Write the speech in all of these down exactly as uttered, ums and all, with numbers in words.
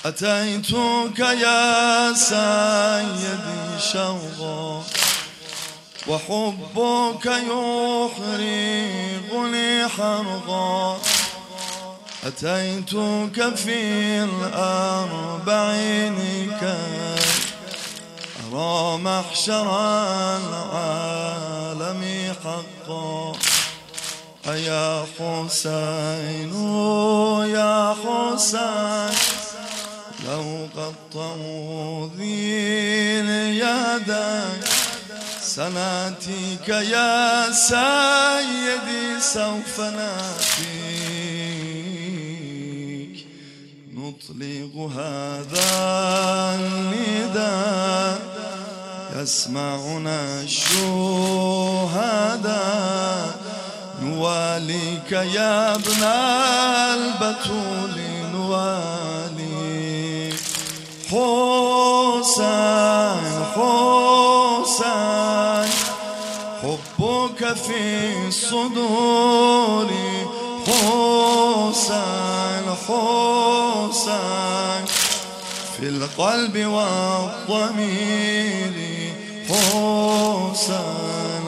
أتيتك يا سيدي شوقا وحبك يحرقني حرقا. أتيتك في الأربعين كي أرى محشر العالم حقا. أيا حسين يا حسين لو قطعوا ذي اليدين سناتيك يا سيدي سوف ناتيك نطلق هذا النداء يسمعنا الشهداء نواليك يا ابن البتول نواليك. حسين حسين حبك في الصدور حسين حسين في القلب والضمير حسين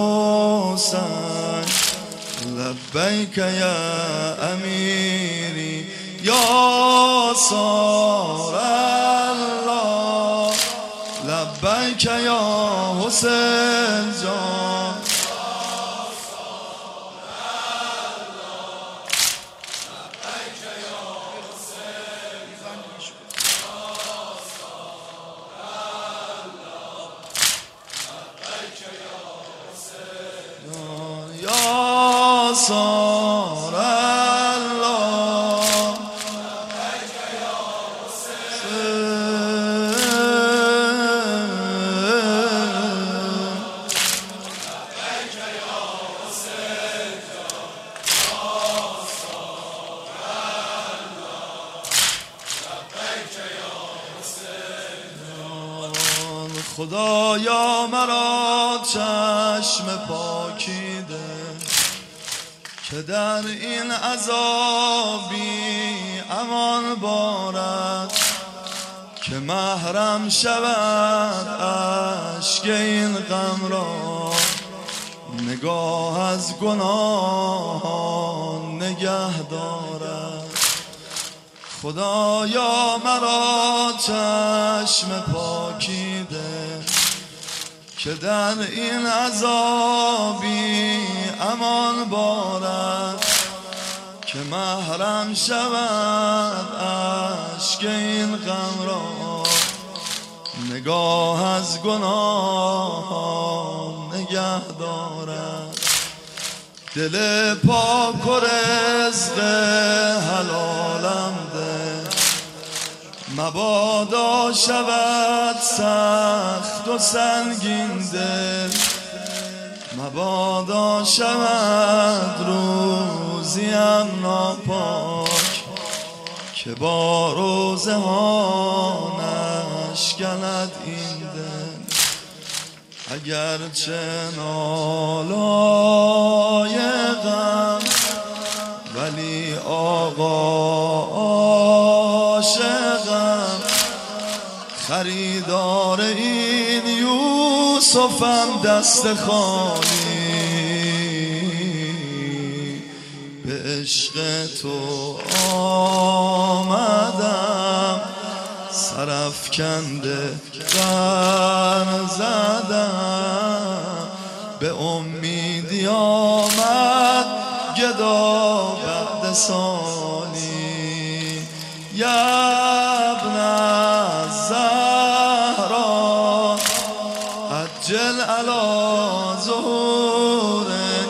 حسين لبيك يا أميري يا صار الله لبيك يا حسين جان يا صار الله لبيك يا حسين لبيك يا حسين يا صار الله لبيك يا حسین. خدایا مرا چشم پاکی ده که در این عذابی امان بارد که محرم شود اشک این غم را نگاه از گناهان نگه دارد. خدایا مرا چشم پاکی ده که در این عذابی امان بارد که محرم شود اشک این غم را نگاه از گناه نگه دارد. دل پاک و رزق حلالم ده مبادا شود سخت و سنگین دل مبادا شود روزیم ناپاک که با روزه ها نشکند این دل. اگرچه نالایقم ولی آقا عاشقم خریدار این یوسفم دست خالی به عشق تو آمدم سرافکنده غر زدم به امیدی آمد گدا بعد سالی. یا ابن الزهرا عجل علی ظهور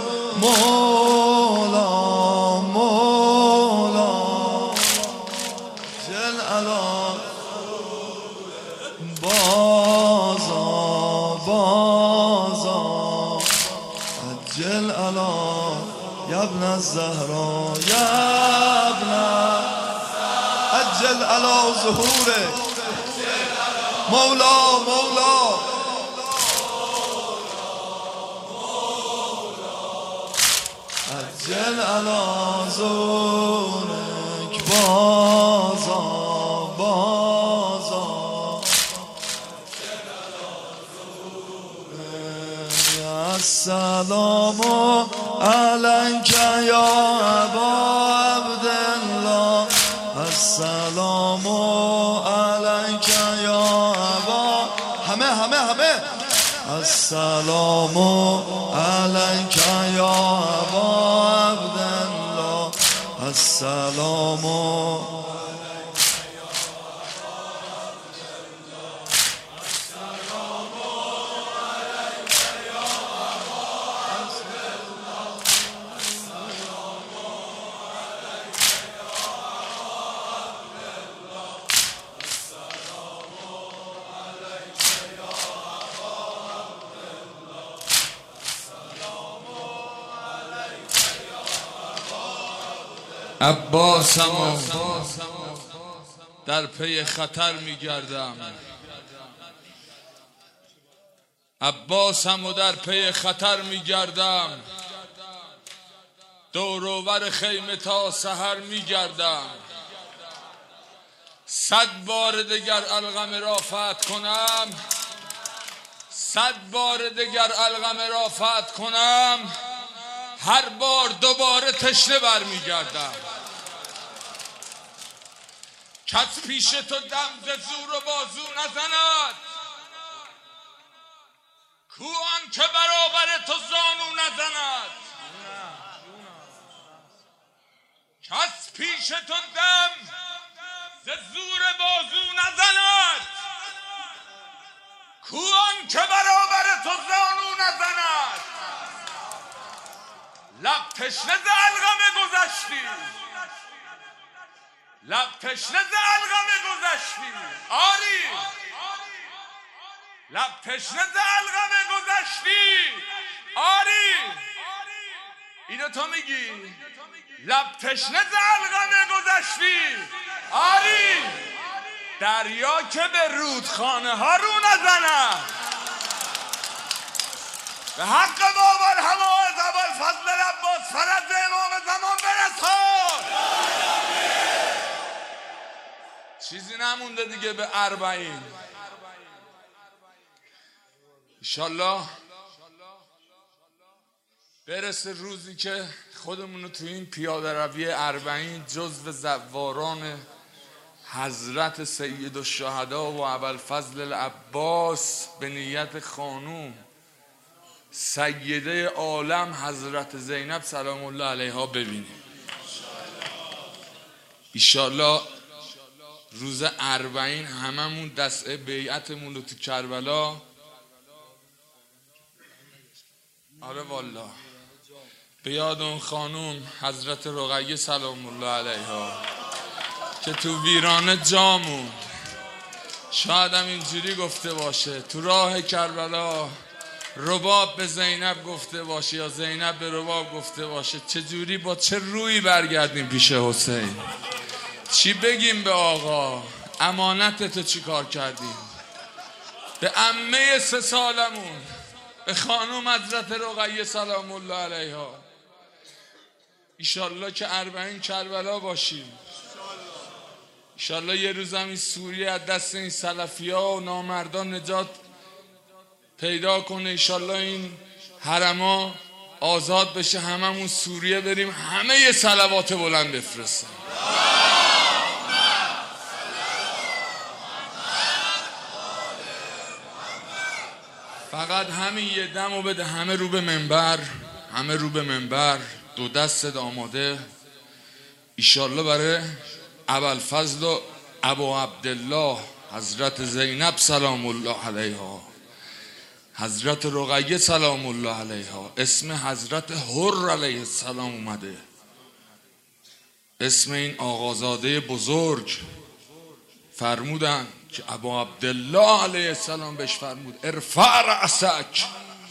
مولا مولا عجل علی بازا بازا عجل علی یا ابن الزهرا یا ابن عجل علی ظهوره مولا مولا عجل علی ظهورک بازا بازا السلام علیک یا ابا عبدالله السلام علیک یا ابا همه همه همه السلام علیک یا ابا عبدالله السلام عباسمو در پی خطر میگردم عباسمو در پی خطر میگردم دور و بر خیمه تا سحر میگردم صد بار دگر القمه را فتح کنم صد بار دگر القمه را فتح کنم هر بار دوباره تشنه برمیگردم کس پیش تو دم ز زور و بازو نزند کو آن که برابر تو زانو نزند کس پیش تو دم ز زور بازو نزند کو آن که برابر تو زانو نزند لب تشنه ز القمه گذشتی لب تشنه ز القمه گذشتی آری لب تشنه ز القمه گذشتی آری اینو تو میگی لب تشنه ز القمه گذشتی آری دریا که به رودخانه ها رو نزند به حق بابا حمایت ابوالفضل العباس فرج امام زمان برسان چیزی نمونده دیگه به اربعین انشالله برسه روزی که خودمونو تو این پیاده روی اربعین جزو زواران حضرت سید الشهدا و ابوالفضل العباس به نیت خانوم سیده عالم حضرت زینب سلام الله علیها ببینیم ایشالله روز اربعین هممون دسته بیعتمون رو تو کربلا آره والله به یاد اون خانوم حضرت رقیه سلام الله علیها که تو ویرانه جا موند شاید هم اینجوری گفته باشه تو راه کربلا رباب به زینب گفته باشه یا زینب به رباب گفته باشه چجوری با چه روی برگردیم پیش حسین چی بگیم به آقا امانتتو چی کار کردیم به عمه سه سالمون به خانوم حضرت رقیه سلام الله علیها ایشالله که اربعین کربلا باشیم ایشالله یه روزم این سوریه از دست این سلفیا و نامردان نجات پیدا کنه ایشالله این حرما آزاد بشه هممون سوریه بریم همه یه صلوات بلند بفرستن فقط همین یه دمو بده همه رو به منبر همه رو به منبر دو دست آماده ایشالله برای ابوالفضل و ابو عبدالله حضرت زینب سلام الله علیها حضرت رقیه سلام الله علیها اسم حضرت حر علیه السلام اومده اسم این آقازاده بزرگ فرمودن که ابو عبدالله علیه السلام بهش فرمود ارفع رأسک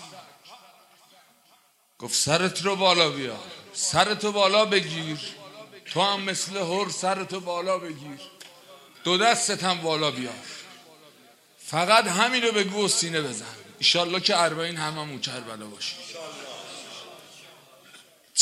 گفت سرت رو بالا بیار سرتو بالا بگیر تو هم مثل حر سرتو بالا بگیر دو دستت هم بالا بیار فقط همین رو بگو و سینه بزن ایشالله که اربعین هممون کربلا باشیم